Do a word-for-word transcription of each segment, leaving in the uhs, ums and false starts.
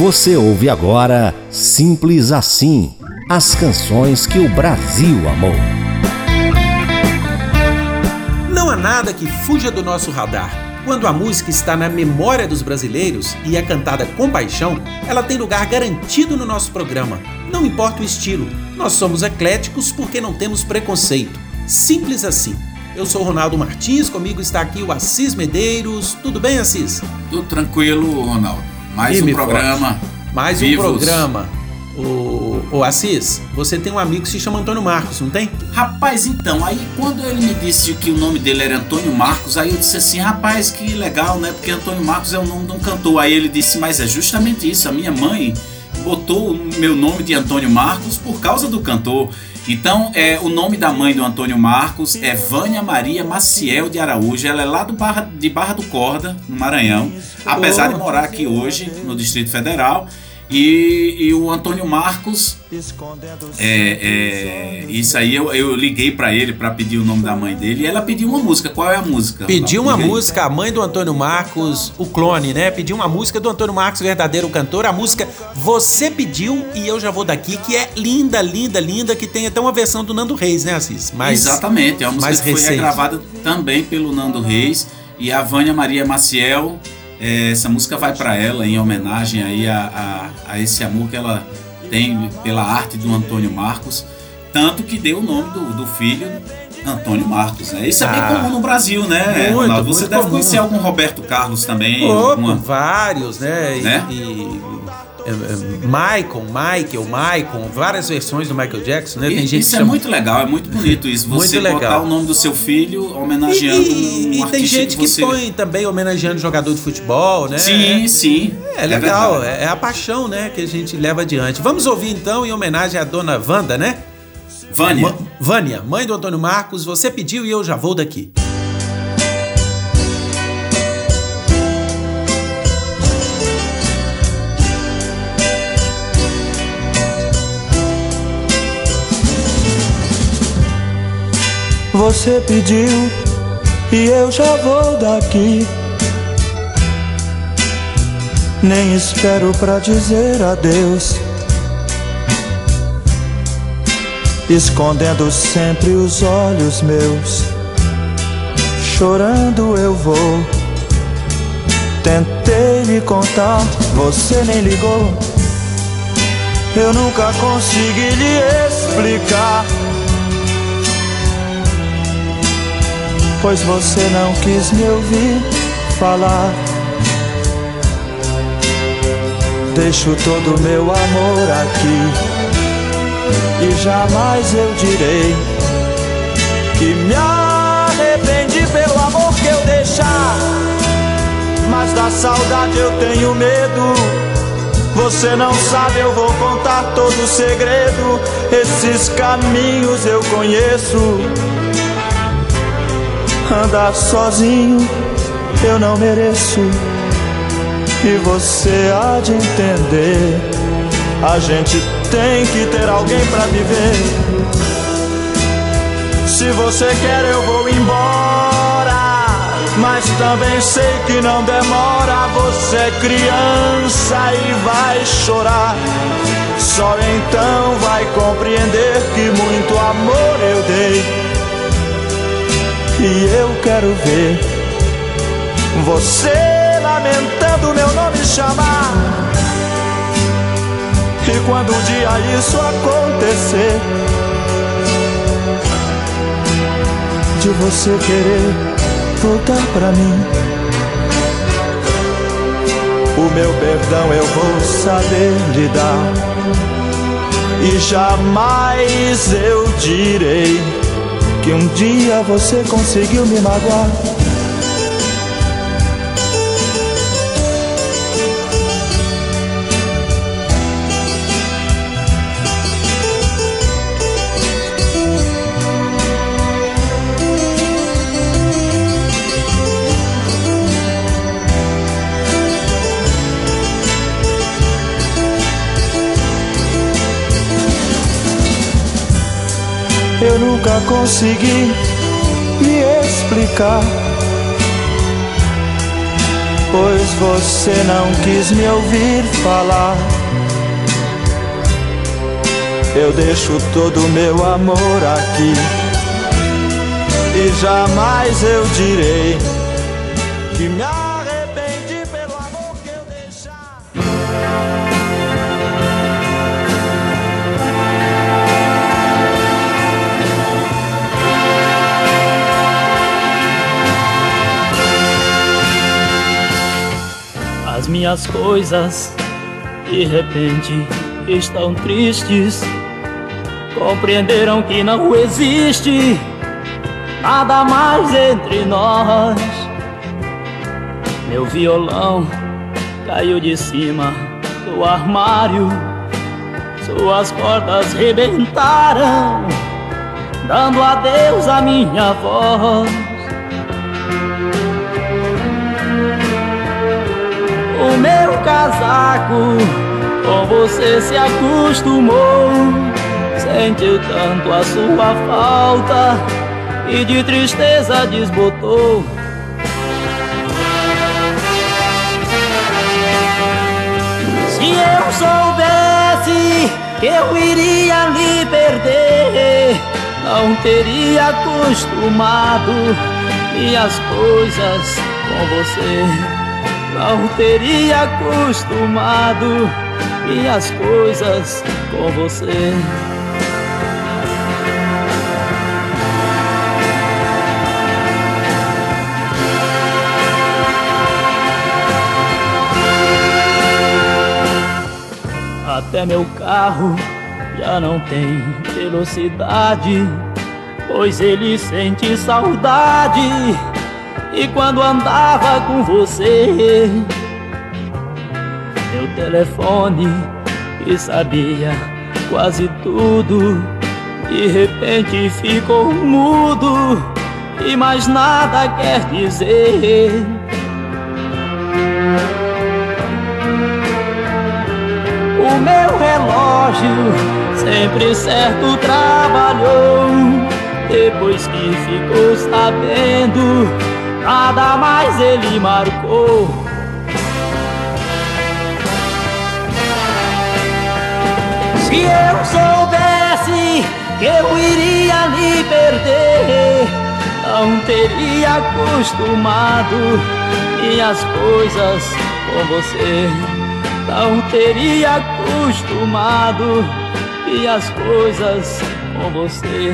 Você ouve agora Simples Assim, as canções que o Brasil amou. Não há nada que fuja do nosso radar. Quando a música está na memória dos brasileiros e é cantada com paixão, ela tem lugar garantido no nosso programa. Não importa o estilo, nós somos ecléticos porque não temos preconceito. Simples assim. Eu sou Ronaldo Martins, comigo está aqui o Assis Medeiros. Tudo bem, Assis? Tudo tranquilo, Ronaldo. Mais Firme um programa. Forte. Mais vivos. um programa. O, o Assis, você tem um amigo que se chama Antônio Marcos, não tem? Rapaz, então, aí quando ele me disse que o nome dele era Antônio Marcos, aí eu disse assim, rapaz, que legal, né? Porque Antônio Marcos é o nome de um cantor. Aí ele disse, mas é justamente isso, a minha mãe botou o meu nome de Antônio Marcos por causa do cantor. Então, é, o nome da mãe do Antônio Marcos é Vânia Maria Maciel de Araújo. Ela é lá do Barra, de Barra do Corda, no Maranhão, apesar de morar aqui hoje, no Distrito Federal. E, e o Antônio Marcos, é, é, isso aí eu, eu liguei pra ele pra pedir o nome da mãe dele e ela pediu uma música. Qual é a música? Pediu uma música, a mãe do Antônio Marcos, o clone, né? Pediu uma música do Antônio Marcos, verdadeiro cantor, a música Você Pediu e Eu Já Vou Daqui, que é linda, linda, linda, que tem até uma versão do Nando Reis, né, Assis? Mais, Exatamente, é uma música mais que foi recente. regravada também pelo Nando Reis e a Vânia Maria Maciel. Essa música vai para ela em homenagem aí a, a, a esse amor que ela tem pela arte do Antônio Marcos, tanto que deu o nome do, do filho Antônio Marcos, né? Isso é bem Ah, comum no Brasil, né, muito, Ronaldo? Você muito deve comum. conhecer algum Roberto Carlos também. Opa, alguma... vários, né? E, Né? e, é, é, Michael, Michael, Michael, várias versões do Michael Jackson, né? Tem E, gente isso que é chama... muito legal, é muito bonito isso. Você Muito botar legal. o nome do seu filho homenageando E, e, um e artista tem gente que, você... põe também homenageando jogador de futebol, né? Sim, sim. É legal, verdade. é, é a paixão, né, que a gente leva adiante. Vamos ouvir então em homenagem à dona Wanda, né? Vânia. Ma- Vânia, mãe do Antônio Marcos, você pediu e eu já vou daqui. Você pediu e eu já vou daqui. Nem espero pra dizer adeus, escondendo sempre os olhos meus. Chorando eu vou. Tentei lhe contar, você nem ligou. Eu nunca consegui lhe explicar, pois você não quis me ouvir falar. Deixo todo o meu amor aqui e jamais eu direi que me arrependi pelo amor que eu deixar. Mas da saudade eu tenho medo. Você não sabe, eu vou contar todo o segredo. Esses caminhos eu conheço. Andar sozinho eu não mereço, e você há de entender. A gente tem que ter alguém pra viver. Se você quer eu vou embora, mas também sei que não demora. Você é criança e vai chorar, só então vai compreender que muito amor eu dei. E eu quero ver você lamentando meu nome chamar. E quando um dia isso acontecer, de você querer voltar pra mim, o meu perdão eu vou saber lhe dar. E jamais eu direi que um dia você conseguiu me magoar. Eu nunca consegui me explicar, pois você não quis me ouvir falar. Eu deixo todo o meu amor aqui e jamais eu direi que me arrependi pelo amor que eu deixar. As minhas coisas, de repente, estão tristes. Compreenderam que não existe nada mais entre nós. Meu violão caiu de cima do armário. Suas cordas rebentaram, dando adeus à minha voz. O meu casaco com você se acostumou, sentiu tanto a sua falta e de tristeza desbotou. Se eu soubesse que eu iria lhe perder, não teria acostumado minhas coisas com você. Não teria acostumado minhas coisas com você. Até meu carro já não tem velocidade, pois ele sente saudade. E quando andava com você, meu telefone, que sabia quase tudo, de repente ficou mudo e mais nada quer dizer. O meu relógio, sempre certo, trabalhou. Depois que ficou sabendo, nada mais ele marcou. Se eu soubesse que eu iria lhe perder, não teria acostumado minhas coisas com você. Não teria acostumado minhas coisas com você.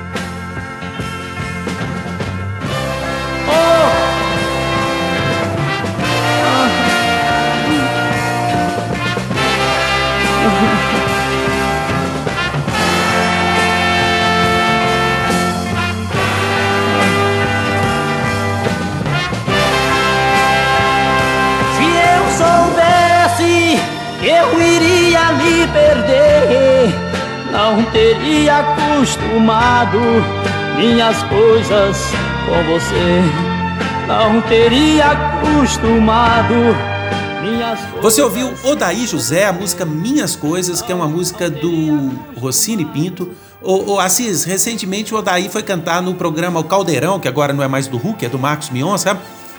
Eu iria lhe perder, não teria acostumado minhas coisas com você. Não teria acostumado minhas coisas. Você ouviu Odaí José, a música Minhas Coisas, que é uma música do Rossini Pinto. O, o Assis, recentemente o Odaí foi cantar no programa O Caldeirão, que agora não é mais do Hulk, é do Marcos Mion, sabe?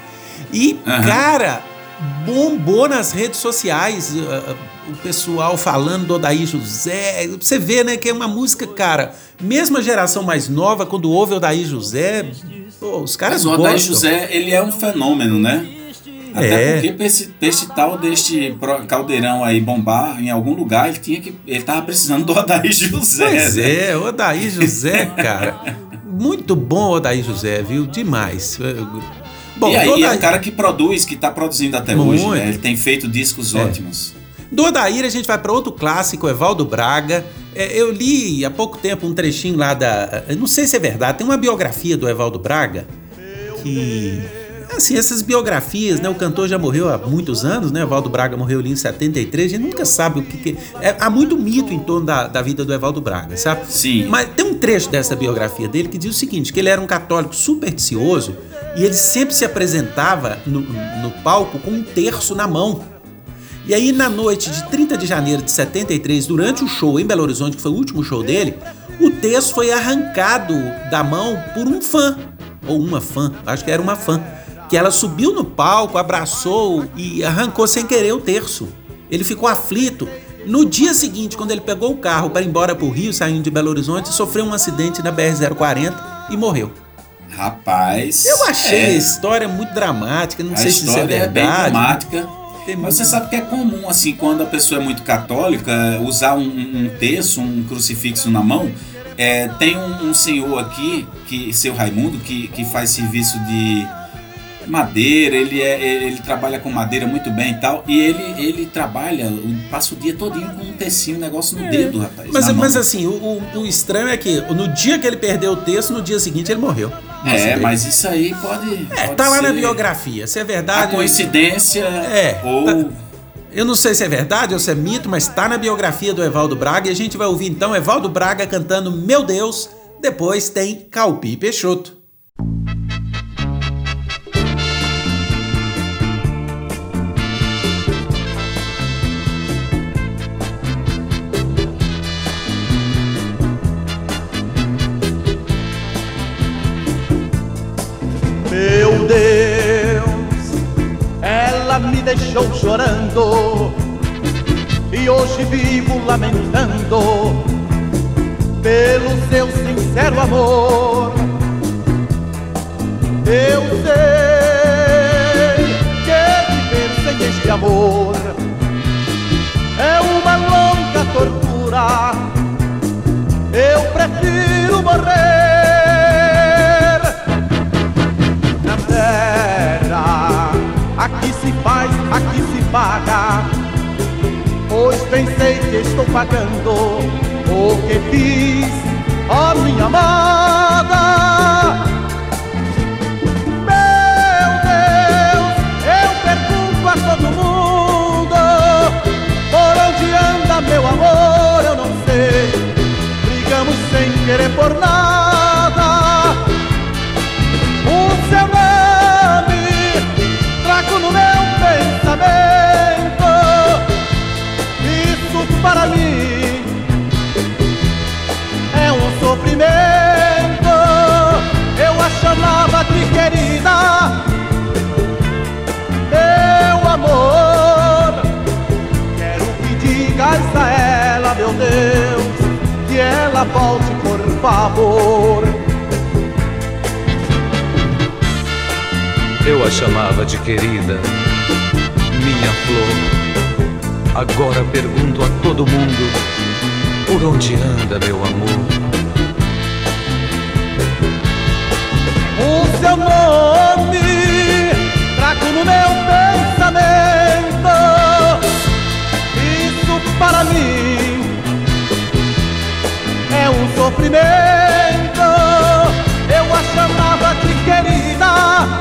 E, uhum. cara, bombou nas redes sociais, uh, uh, o pessoal falando do Odaí José. Você vê, né, que é uma música, cara, mesmo a geração mais nova, quando ouve o Odaí José, pô, os caras gostam. Mas o Odaí José, ele é um fenômeno, né? Até é. porque pra esse, pra esse tal deste caldeirão aí bombar em algum lugar, ele tinha que, ele tava precisando do Odaí José. Pois né? é, Odaí José, cara, muito bom o Odaí José, viu? Demais. Bom, e aí, Odaí... é um cara que produz, que tá produzindo até muito. hoje, né? Ele tem feito discos é. ótimos. Do Odair a gente vai para outro clássico, Evaldo Braga. É, eu li há pouco tempo um trechinho lá da... Eu não sei se é verdade, tem uma biografia do Evaldo Braga que... Assim, essas biografias, né? O cantor já morreu há muitos anos, né? Evaldo Braga morreu ali em setenta e três, a gente nunca sabe o que... que... É, há muito mito em torno da, da vida do Evaldo Braga, sabe? Sim. Mas tem um trecho dessa biografia dele que diz o seguinte, que ele era um católico supersticioso e ele sempre se apresentava no, no palco com um terço na mão. E aí, na noite de trinta de janeiro de setenta e três, durante o show em Belo Horizonte, que foi o último show dele, o terço foi arrancado da mão por um fã, ou uma fã, acho que era uma fã. que ela subiu no palco, abraçou e arrancou sem querer o terço. Ele ficou aflito. No dia seguinte, quando ele pegou o carro para ir embora para o Rio, saindo de Belo Horizonte, sofreu um acidente na B R zero quarenta e morreu. Rapaz... Eu achei é, a história muito dramática, não a sei se isso é história verdade. é bem dramática. Tem Mas muito... você sabe que é comum, assim, quando a pessoa é muito católica, usar um, um terço, um crucifixo na mão. É, tem um, um senhor aqui, que, seu Raimundo, que, que faz serviço de madeira, ele, é, ele trabalha com madeira muito bem e tal, e ele, ele trabalha, passa o dia todinho com um tercinho, um negócio no é, dedo, rapaz. Mas, mas assim, o, o, o estranho é que no dia que ele perdeu o terço, no dia seguinte ele morreu. É, dele. Mas isso aí pode... É, pode tá lá ser na biografia, se é verdade... A coincidência é, ou... Tá, eu não sei se é verdade ou se é mito, mas tá na biografia do Evaldo Braga, e a gente vai ouvir então Evaldo Braga cantando Meu Deus, depois tem Calpi e Peixoto. Meu Deus, ela me deixou chorando e hoje vivo lamentando pelo seu sincero amor. Eu sei que viver sem este amor é uma longa tortura. Eu prefiro morrer. Aqui se faz, aqui se paga, pois pensei que estou pagando o que fiz, ó minha amada. Meu Deus, eu pergunto a todo mundo, por onde anda meu amor, eu não sei. Brigamos sem querer por nada. O seu nome trago no meu pensamento. Isso para mim é um sofrimento. Eu a chamava de querida, meu amor. Quero que digas a ela, meu Deus, que ela volte por favor. Eu a chamava de querida, minha flor. Agora pergunto a todo mundo, por onde anda meu amor? O seu nome trago no meu pensamento. Isso para mim é um sofrimento. Eu a chamava de querida,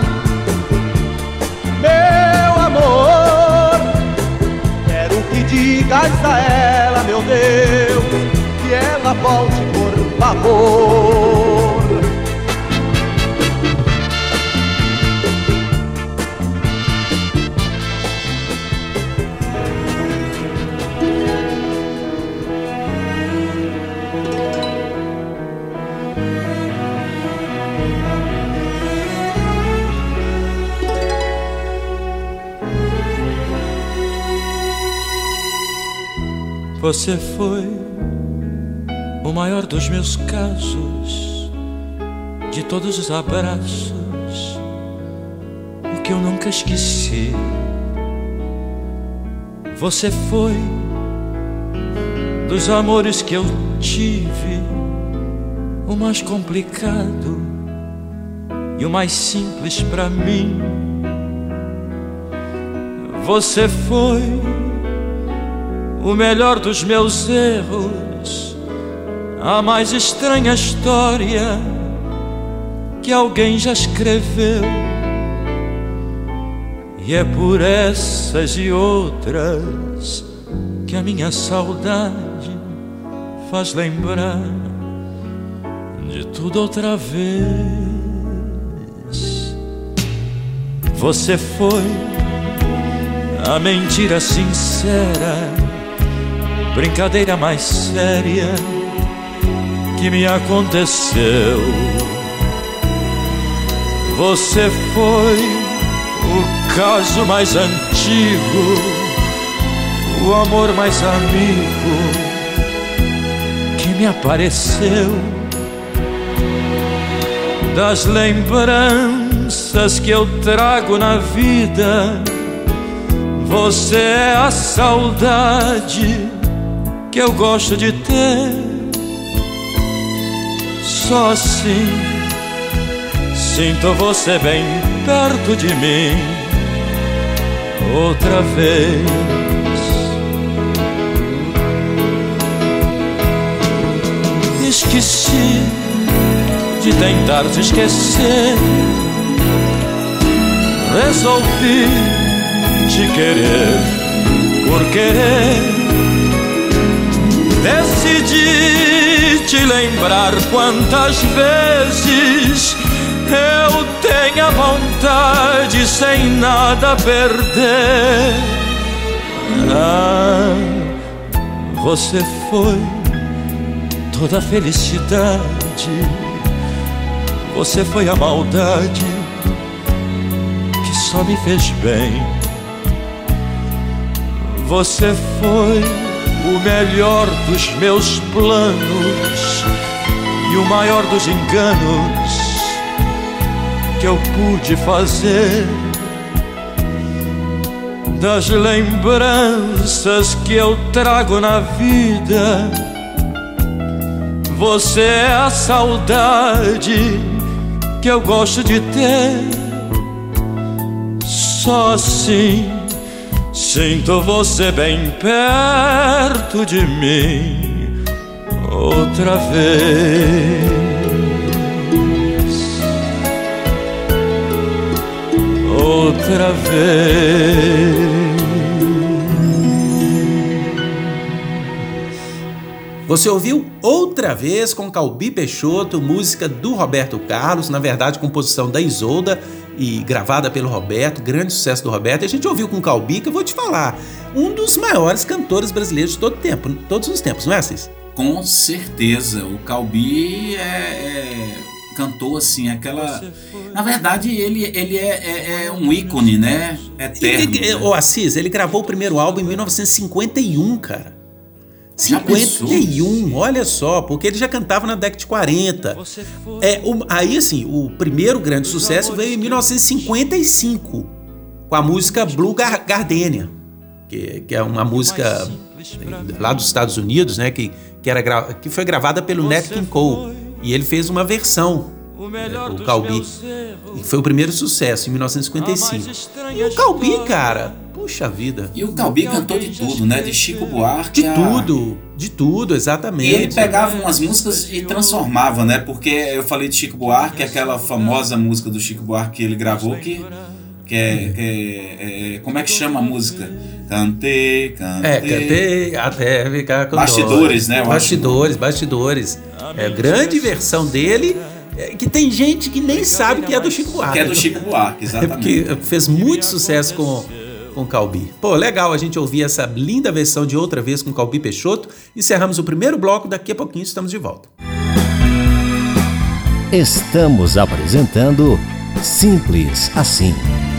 meu amor. Quero que digas a ela, meu Deus, que ela volte por favor. Você foi o maior dos meus casos, de todos os abraços, o que eu nunca esqueci. Você foi dos amores que eu tive, o mais complicado e o mais simples pra mim. Você foi o melhor dos meus erros, a mais estranha história que alguém já escreveu. E é por essas e outras que a minha saudade faz lembrar de tudo outra vez. Você foi a mentira sincera, brincadeira mais séria que me aconteceu. Você foi o caso mais antigo, o amor mais amigo que me apareceu. Das lembranças que eu trago na vida, você é a saudade que eu gosto de ter. Só assim sinto você bem perto de mim outra vez. Esqueci de tentar te esquecer, resolvi te querer por querer. Decidi te lembrar quantas vezes eu tenho a vontade sem nada a perder. Ah, você foi toda a felicidade, você foi a maldade que só me fez bem. Você foi o melhor dos meus planos e o maior dos enganos que eu pude fazer. Das lembranças que eu trago na vida, você é a saudade que eu gosto de ter. Só assim sinto você bem perto de mim outra vez. Outra vez. Você ouviu Outra Vez com Calbi Peixoto, música do Roberto Carlos, na verdade composição da Isolda e gravada pelo Roberto, grande sucesso do Roberto. E a gente ouviu com Calbi, que eu vou te falar, um dos maiores cantores brasileiros de todo tempo, todos os tempos, não é, Assis? Com certeza, o Calbi é, é, cantou assim, aquela... Na verdade, ele, ele é, é, é um ícone, né? Eterno. Ele, o Assis, ele gravou o primeiro álbum em mil novecentos e cinquenta e um, cara. cinquenta e um, olha só, porque ele já cantava na década de quarenta. É, o, aí assim, o primeiro grande sucesso veio em mil novecentos e cinquenta e cinco, com a música Blue Gardenia, que, que é uma música lá dos Estados Unidos, né, que, que, era gra, que foi gravada pelo Nat King Cole, e ele fez uma versão, é, o Calbi, e foi o primeiro sucesso em mil novecentos e cinquenta e cinco. E o Calbi, cara, puxa vida. E o Calbi cantou de tudo, né? De Chico Buarque. De a... tudo, de tudo, exatamente. E ele pegava umas músicas e transformava, né? Porque eu falei de Chico Buarque, aquela famosa música do Chico Buarque que ele gravou, que, que, é, que é, é... Como é que chama a música? Cantei, cantei. É, cantei até ficar com Bastidores, dor. né? Bastidores, bastidores. É a grande versão dele. Que tem gente que nem sabe que é do Chico Buarque. Que é do Chico Buarque, exatamente. Porque fez muito sucesso com, com Calbi. Pô, legal a gente ouvir essa linda versão de Outra Vez com Calbi Peixoto. Encerramos o primeiro bloco, daqui a pouquinho estamos de volta. Estamos apresentando Simples Assim.